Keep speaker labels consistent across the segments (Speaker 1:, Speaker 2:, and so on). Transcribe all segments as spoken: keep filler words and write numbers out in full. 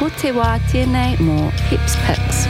Speaker 1: o te wā tēnei mō Pips Pips.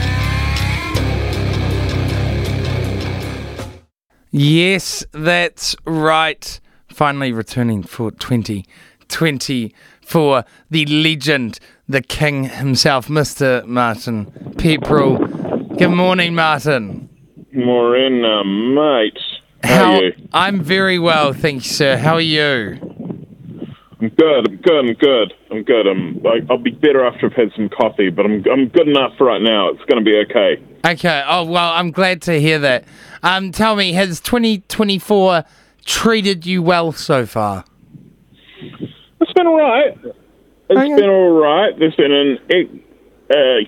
Speaker 2: Yes, that's right. Finally returning for twenty twenty-four, the legend, the king himself, Mister Martin Pepperell. Good morning, Martin.
Speaker 3: Morena, mate. How,
Speaker 2: How
Speaker 3: are you?
Speaker 2: I'm very well, thank you, sir. How are you?
Speaker 3: I'm good. I'm good. I'm good. I'm good. I'm. I, I'll be better after I've had some coffee, but I'm. I'm good enough for right now. It's going to be okay.
Speaker 2: Okay. Oh well, I'm glad to hear that. Um, tell me, has twenty twenty-four treated you well so far?
Speaker 3: It's been all right. It's
Speaker 2: Okay.
Speaker 3: been all right. There's been an a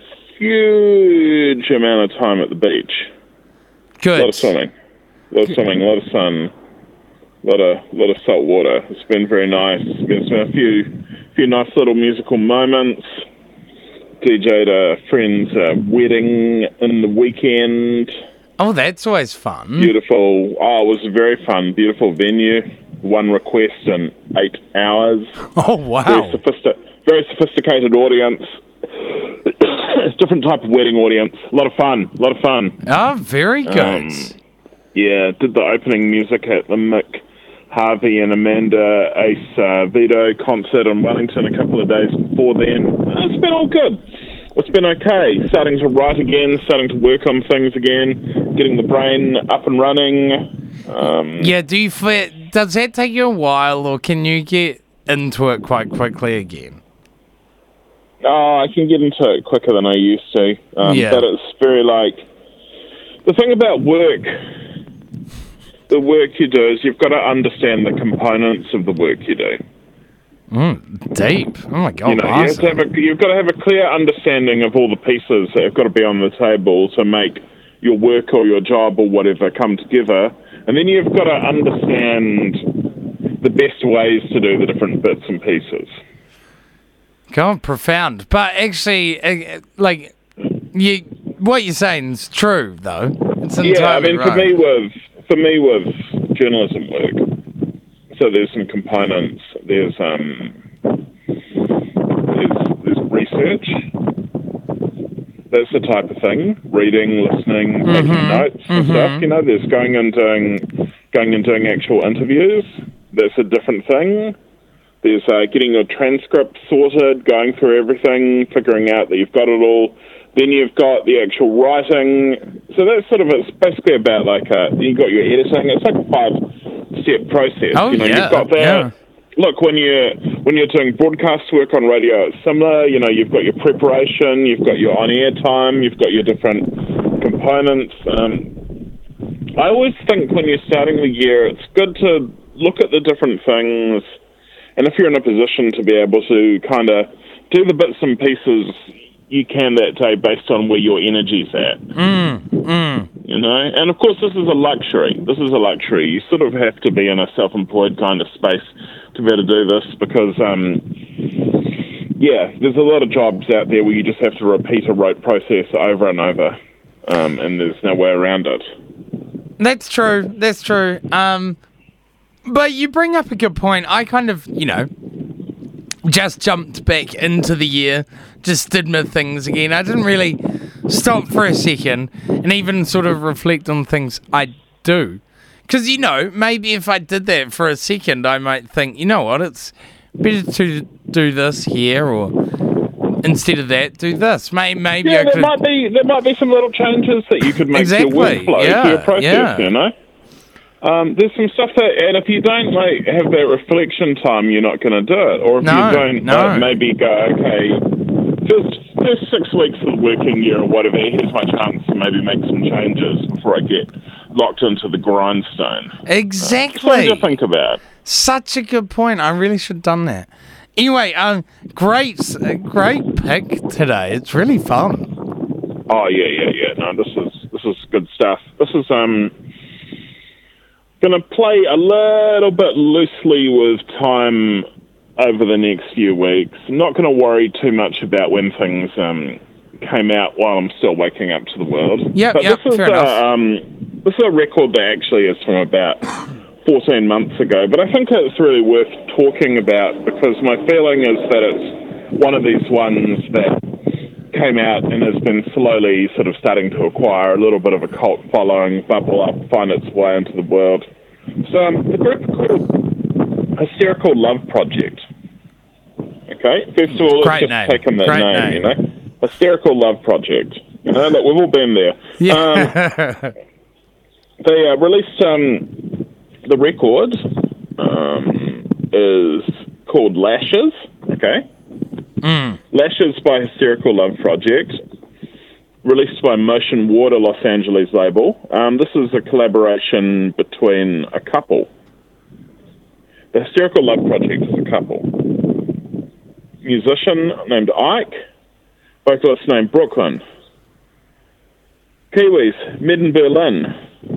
Speaker 3: huge amount of time at the beach.
Speaker 2: Good.
Speaker 3: A lot of swimming. A lot of swimming. A lot of sun. A lot of, lot of salt water. It's been very nice. It's been, it's been a few, few nice little musical moments. D J'd a friend's uh, wedding in the weekend.
Speaker 2: Oh, that's always fun.
Speaker 3: Beautiful. Oh, it was very fun. Beautiful venue. One request in eight hours.
Speaker 2: Oh, wow.
Speaker 3: Very, sophisti- very sophisticated audience. Different type of wedding audience. A lot of fun. A lot of fun.
Speaker 2: Oh, very good.
Speaker 3: Um, Yeah, did the opening music at the Mick Harvey and Amanda Ace uh, Vito concert in Wellington a couple of days before then. It's been all good. It's been okay. Starting to write again, starting to work on things again, getting the brain up and running. Um,
Speaker 2: Yeah, do you feel, does that take you a while, or can you get into it quite quickly again?
Speaker 3: oh, I can get into it quicker than I used to. Um,
Speaker 2: Yeah.
Speaker 3: But it's very like... The thing about work... The work you do is you've got to understand the components of the work you do.
Speaker 2: Mm, deep. Oh my god,
Speaker 3: You know, you have to have a, you've got to have a clear understanding of all the pieces that have got to be on the table to make your work or your job or whatever come together. And then you've got to understand the best ways to do the different bits and pieces.
Speaker 2: God, profound. But actually, uh, like, you, what you're saying is true, though. It's entirely
Speaker 3: Yeah, I mean,
Speaker 2: right.
Speaker 3: for me with for me with journalism work, so there's some components. There's um, there's, there's research. That's the type of thing. Reading, listening,
Speaker 2: Mm-hmm.
Speaker 3: taking notes and stuff. You know, there's going and doing going and doing actual interviews. That's a different thing. There's uh, getting your transcript sorted, going through everything, figuring out that you've got it all. Then you've got the actual writing. So that's sort of, it's basically about like, a, you've got your editing. It's like a five-step process.
Speaker 2: Oh,
Speaker 3: you know,
Speaker 2: yeah,
Speaker 3: you've got that.
Speaker 2: yeah.
Speaker 3: Look, when you're, when you're doing broadcast work on radio, it's similar. You know, you've got your preparation, you've got your on-air time, you've got your different components. Um, I always think when you're starting the year, it's good to look at the different things. And if you're in a position to be able to kind of do the bits and pieces you can that day based on where your energy's at.
Speaker 2: Mm, mm.
Speaker 3: You know? And of course, this is a luxury. This is a luxury. You sort of have to be in a self-employed kind of space to be able to do this because, um, yeah, there's a lot of jobs out there where you just have to repeat a rote process over and over, um, and there's no way around it.
Speaker 2: That's true. That's true. Um, but you bring up a good point. I kind of, you know, just jumped back into the year, just did my things again. I didn't really stop for a second and even sort of reflect on things I do. Because, you know, maybe if I did that for a second, I might think, you know what, it's better to do this here, or instead of that, do this. Maybe, maybe
Speaker 3: Yeah,
Speaker 2: I
Speaker 3: there
Speaker 2: could...
Speaker 3: might be there might be some little changes that you could make
Speaker 2: Exactly,
Speaker 3: to your workflow,
Speaker 2: yeah,
Speaker 3: to your process,
Speaker 2: yeah.
Speaker 3: you know? Um, there's some stuff that, and if you don't like have that reflection time, you're not going to do it. Or if
Speaker 2: No,
Speaker 3: you don't
Speaker 2: no.
Speaker 3: like, maybe go, okay, first, first six weeks of the working year or whatever, here's my chance to maybe make some changes before I get locked into the grindstone.
Speaker 2: Exactly.
Speaker 3: Something to think about.
Speaker 2: Such a good point. I really should have done that. Anyway, um, great, uh, great pick today. It's really fun.
Speaker 3: Oh yeah, yeah, yeah. No, this is this is good stuff. This is um going to play a little bit loosely with time over the next few weeks. I'm not going to worry too much about when things um came out while I'm still waking up to the world.
Speaker 2: Yep,
Speaker 3: but
Speaker 2: yep,
Speaker 3: this is
Speaker 2: fair
Speaker 3: a,
Speaker 2: enough.
Speaker 3: um this is a record that actually is from about fourteen months ago, but I think it's really worth talking about because my feeling is that it's one of these ones that came out and has been slowly sort of starting to acquire a little bit of a cult following, bubble up, find its way into the world. So um, the group are called Hysterical Love Project. Okay, first of all, let's
Speaker 2: Great
Speaker 3: just
Speaker 2: name.
Speaker 3: take on that
Speaker 2: Great
Speaker 3: name,
Speaker 2: name.
Speaker 3: you know? Hysterical Love Project. You know, that we've all been there.
Speaker 2: Yeah.
Speaker 3: Um, they uh, released um, the record um, is called Lashes, okay?
Speaker 2: Mm.
Speaker 3: Lashes by Hysterical Love Project, released by Motion Water Los Angeles label. Um, this is a collaboration between a couple. The Hysterical Love Project is a couple. Musician named Ike, vocalist named Brooklyn. Kiwis, Med in Berlin.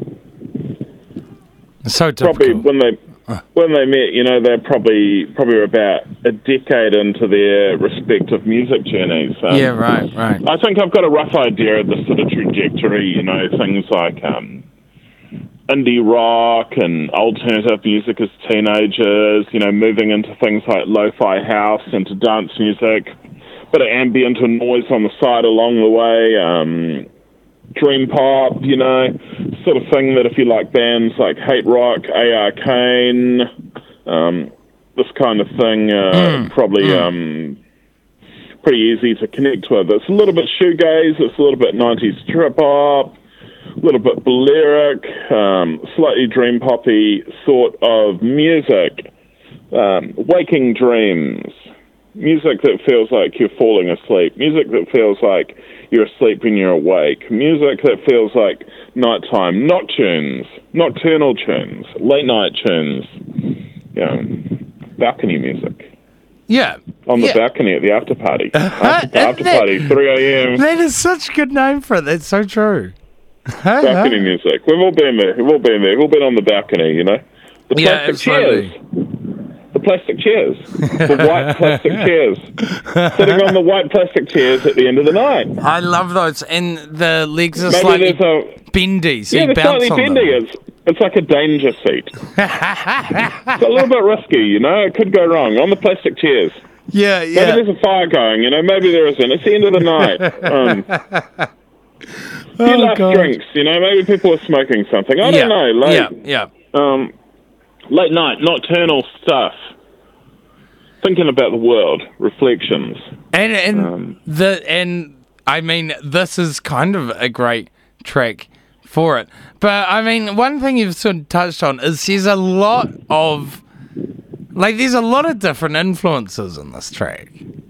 Speaker 2: So typical.
Speaker 3: Probably when they when they met, you know, they're probably probably about a decade into their respective music journeys. Um,
Speaker 2: yeah, right, right.
Speaker 3: I think I've got a rough idea of the sort of trajectory, you know, things like um, indie rock and alternative music as teenagers, you know, moving into things like lo-fi house, into dance music, bit of ambient and noise on the side along the way, um, dream pop, you know, sort of thing that if you like bands like Hate Rock, A R Kane, um, this kind of thing, uh,
Speaker 2: Mm,
Speaker 3: probably
Speaker 2: mm.
Speaker 3: um, pretty easy to connect with. It's a little bit shoegaze, it's a little bit nineties trip hop, a little bit Balearic, um, slightly dream poppy sort of music, um, waking dreams, music that feels like you're falling asleep, music that feels like you're asleep when you're awake, music that feels like nighttime, noctunes, nocturnal tunes, late night tunes, you know, balcony music.
Speaker 2: Yeah.
Speaker 3: On the
Speaker 2: yeah.
Speaker 3: balcony at the after party. After, after
Speaker 2: That-
Speaker 3: party, three a.m.
Speaker 2: That is such a good name for it. That's so true.
Speaker 3: Balcony music. We've all been there. We've all been there. We've all been on the balcony, you know? The
Speaker 2: Yeah,
Speaker 3: plastic
Speaker 2: absolutely.
Speaker 3: chairs. The plastic chairs. The white plastic chairs. Sitting on the white plastic chairs at the end of the night.
Speaker 2: I love those. And the legs are
Speaker 3: Maybe
Speaker 2: slightly
Speaker 3: there's a...
Speaker 2: bendy, so
Speaker 3: Yeah,
Speaker 2: you
Speaker 3: they're
Speaker 2: bounce
Speaker 3: slightly
Speaker 2: on
Speaker 3: bendy.
Speaker 2: them.
Speaker 3: It's, it's like a danger seat. It's a little bit risky, you know? It could go wrong. On the plastic chairs.
Speaker 2: Yeah,
Speaker 3: Maybe
Speaker 2: yeah.
Speaker 3: there's a fire going, you know? Maybe there isn't. It's the end of the night. Um, a few
Speaker 2: Oh,
Speaker 3: last
Speaker 2: God.
Speaker 3: drinks, you know? Maybe people are smoking something. I
Speaker 2: yeah.
Speaker 3: don't know. Late,
Speaker 2: Yeah, yeah.
Speaker 3: um, late night, nocturnal stuff. Thinking about the world, reflections.
Speaker 2: And and
Speaker 3: Um,
Speaker 2: the and I mean this is kind of a great track for it. But I mean one thing you've sort of touched on is there's a lot of like there's a lot of different influences in this track.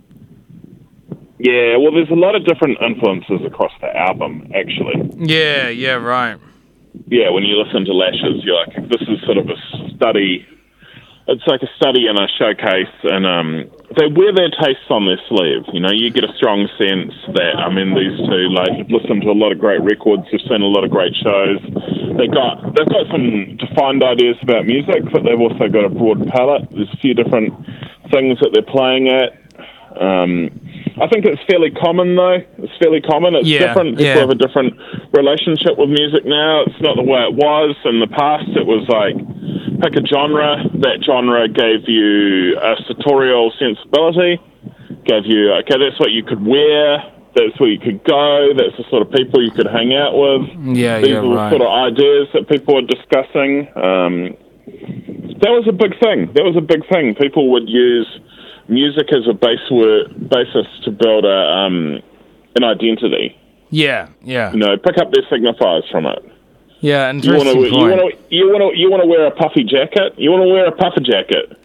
Speaker 3: Yeah, well, there's a lot of different influences across the album, actually.
Speaker 2: Yeah, yeah, right.
Speaker 3: Yeah, when you listen to Lashes, you're like, this is sort of a study. It's like a study and a showcase, and um, they wear their tastes on their sleeve. You know, you get a strong sense that, I mean, these two, like, have listened to a lot of great records, they've seen a lot of great shows. They got, they've got some defined ideas about music, but they've also got a broad palette. There's a few different things that they're playing at. Um, I think it's fairly common, though. It's fairly common. It's
Speaker 2: Yeah,
Speaker 3: different. People
Speaker 2: yeah.
Speaker 3: have a different relationship with music now. It's not the way it was. In the past, it was like, pick a genre. That genre gave you a sartorial sensibility, gave you, okay, that's what you could wear, that's where you could go, that's the sort of people you could hang out with.
Speaker 2: Yeah,
Speaker 3: These
Speaker 2: yeah,
Speaker 3: are the
Speaker 2: right.
Speaker 3: sort of ideas that people were discussing. Um, that was a big thing. That was a big thing. People would use music as a base word, basis to build a um, an identity.
Speaker 2: Yeah, yeah.
Speaker 3: You know, pick up their signifiers from it.
Speaker 2: Yeah,
Speaker 3: You want
Speaker 2: interesting
Speaker 3: to, you
Speaker 2: point.
Speaker 3: want to, you want to, you want to wear a puffy jacket. You want to wear a puffer jacket.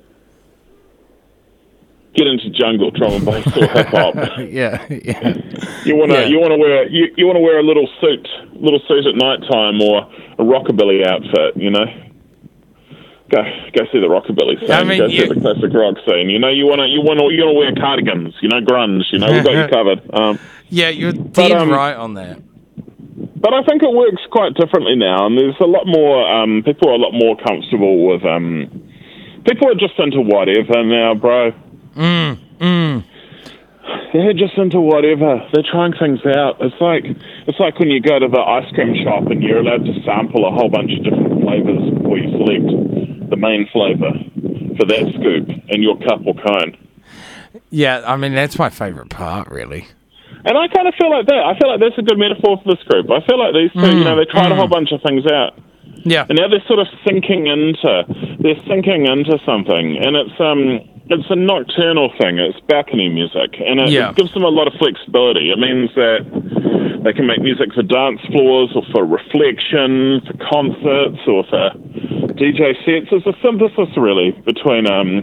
Speaker 3: Get into jungle, drum and bass, or hip hop.
Speaker 2: yeah, yeah.
Speaker 3: You want to,
Speaker 2: Yeah.
Speaker 3: you want to wear, you, you want to wear a little suit, little suit at night time, or a rockabilly outfit. You know, go, go see the rockabilly scene.
Speaker 2: I mean,
Speaker 3: go
Speaker 2: you-
Speaker 3: see the classic rock scene. You know, you want to, you want to, you want to wear cardigans. You know, grunge. You know, we've got you covered. Um,
Speaker 2: Yeah, you're dead
Speaker 3: um,
Speaker 2: right on that.
Speaker 3: But I think it works quite differently now, and there's a lot more, um, people are a lot more comfortable with, um, people are just into whatever now, bro.
Speaker 2: Mm, mm.
Speaker 3: They're just into whatever. They're trying things out. It's like, it's like when you go to the ice cream shop and you're allowed to sample a whole bunch of different flavors before you select the main flavor for that scoop in your cup or cone.
Speaker 2: Yeah, I mean, that's my favorite part, really.
Speaker 3: And I kind of feel like that. I feel like that's a good metaphor for this group. I feel like these two, mm, you know, they tried mm. a whole bunch of things out.
Speaker 2: Yeah.
Speaker 3: And now they're sort of sinking into, they're sinking into something. And it's um, it's a nocturnal thing. It's balcony music. And it,
Speaker 2: yeah.
Speaker 3: it gives them a lot of flexibility. It means that they can make music for dance floors or for reflection, for concerts or for D J sets. It's a synthesis, really, between um,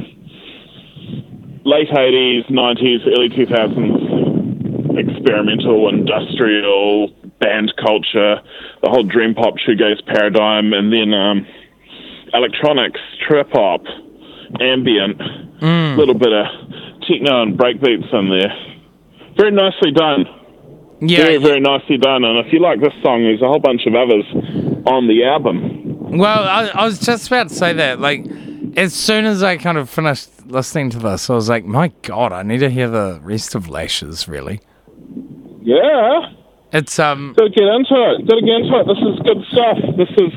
Speaker 3: late eighties, nineties, early two thousands experimental, industrial, band culture, the whole dream pop shoegaze paradigm, and then um, electronics, trip hop, ambient, a mm. little bit of techno and breakbeats in there. Very nicely done.
Speaker 2: Yeah,
Speaker 3: very, very nicely done. And if you like this song, there's a whole bunch of others on the album.
Speaker 2: Well, I, I was just about to say that. Like, as soon as I kind of finished listening to this, I was like, my God, I need to hear the rest of Lashes, really.
Speaker 3: Yeah.
Speaker 2: It's, um...
Speaker 3: Gotta get into it. Gotta get into it. This is good stuff. This is,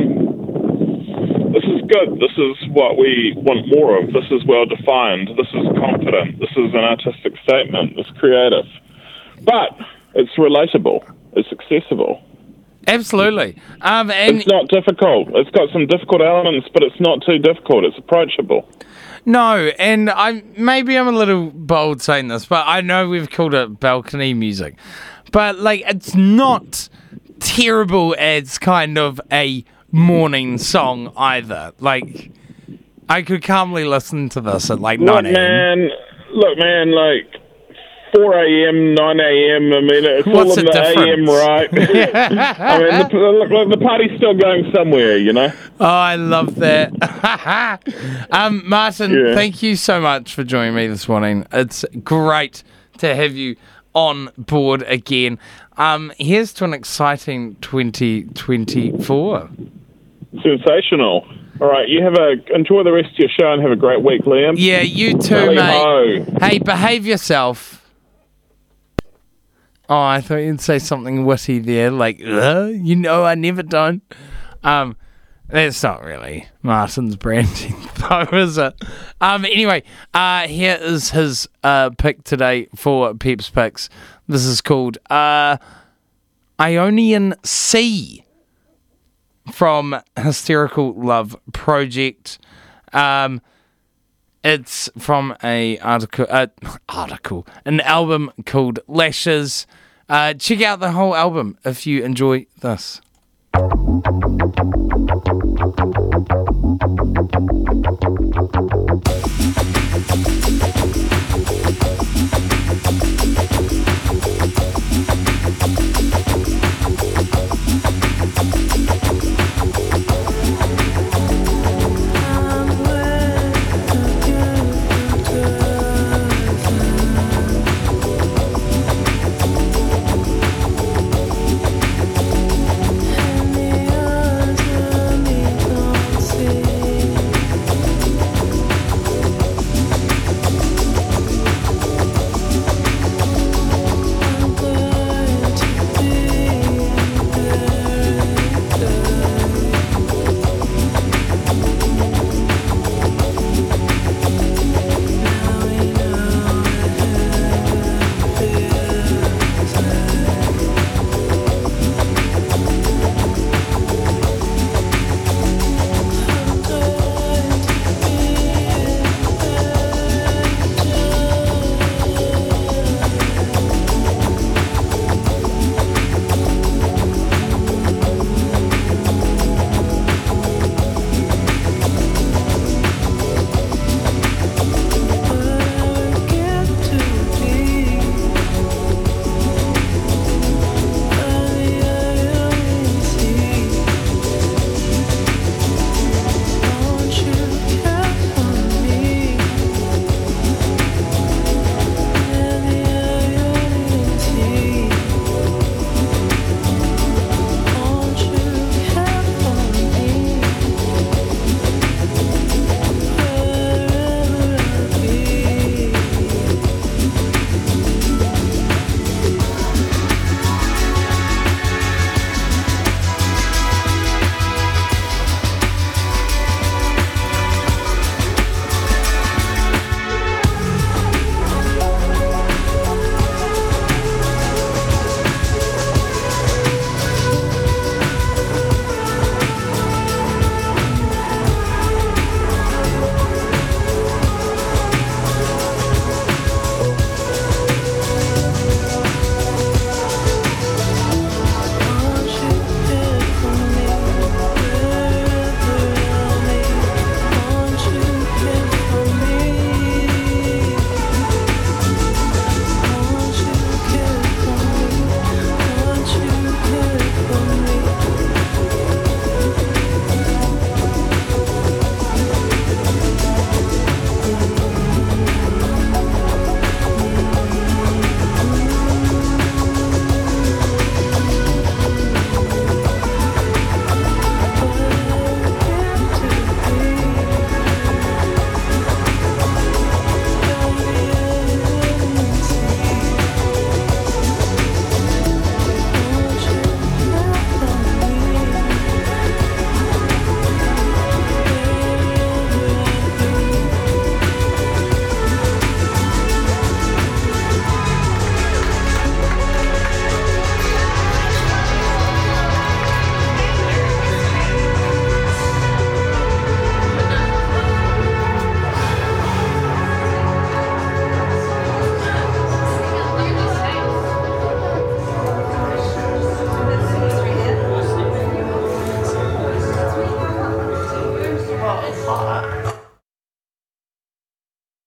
Speaker 3: um... This is good. This is what we want more of. This is well-defined. This is confident. This is an artistic statement. It's creative. But it's relatable. It's accessible.
Speaker 2: Absolutely. Um, and
Speaker 3: it's not difficult. It's got some difficult elements, but it's not too difficult. It's approachable.
Speaker 2: No, and I maybe I'm a little bold saying this, but I know we've called it balcony music. But, like, it's not terrible as kind of a morning song either. Like, I could calmly listen to this at, like,
Speaker 3: look,
Speaker 2: nine a.m.
Speaker 3: man, look, man, like, four a.m., nine a.m., I mean, it's
Speaker 2: What's
Speaker 3: all in the, the A M, right? I mean, the, look, the party's still going somewhere, you know?
Speaker 2: Oh, I love that. um, Martin, yeah. thank you so much for joining me this morning. It's great to have you on board again. Um, here's to an exciting twenty twenty-four.
Speaker 3: Sensational. All right, you have a enjoy the rest of your show and have a great week, Liam.
Speaker 2: Yeah, you too,
Speaker 3: Tally
Speaker 2: mate.
Speaker 3: ho.
Speaker 2: Hey, behave yourself. Oh, I thought you'd say something witty there, like, uh, you know, I never don't. Um, that's not really Martin's branding, though, is it? Um, anyway, uh, here is his uh, pick today for Peeps Picks. This is called uh, Ionian Sea from Hysterical Love Project. Um, it's from a article, uh, article, an album called Lashes. Uh, check out the whole album if you enjoy this.
Speaker 4: Thank you.